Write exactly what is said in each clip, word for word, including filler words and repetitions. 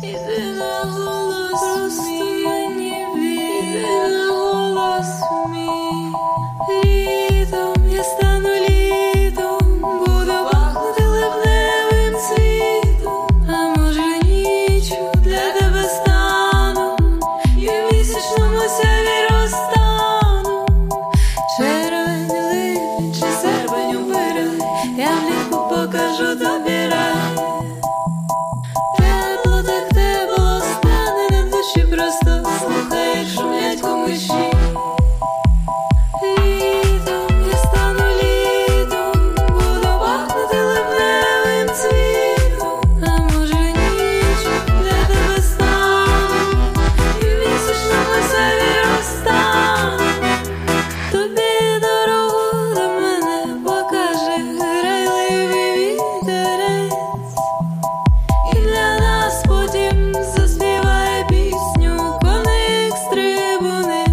Іди на голос мій, мені вір, іди на голос мій. Літом я стану літом, буду пахнути липневим цвітом. А може ніччю для тебе стану, і в місячному сяйві розтану. Червень, липень чи серпень убирай, я влітку покажу тобі рай. Тепло, так тепло стане на душі, просто слухай, як шумлять комиші. Літом я стану літом, буду пахнути липневим цвітом. А може ніччю для тебе стану, і в місячному сяйві розтану. Тобі дорогу до мене покаже грайливий вітерець, і для нас потім заспіває пісню коник-стрибунець.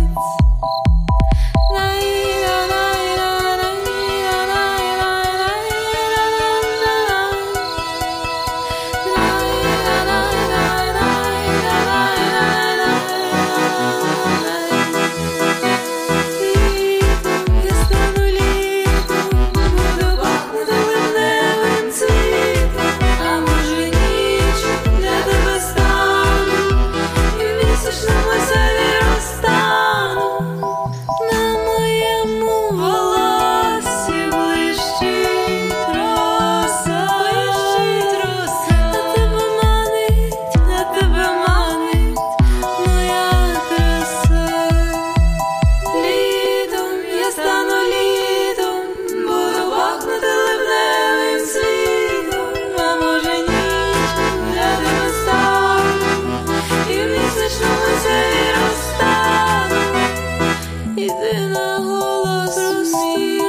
Літом я стану літом, буду пахнути липневим цвітом. А може ніччю для тебе стану, і в місячному сяйві розтану. На моєму волоссі блищить роса, блищить роса. На тебе манить, на тебе манить моя краса. Літом я стану літом, буду пахнути липневим цвітом. А може ніччю для тебе стану, і в місячному сяйві розтану. Іди на голос мій.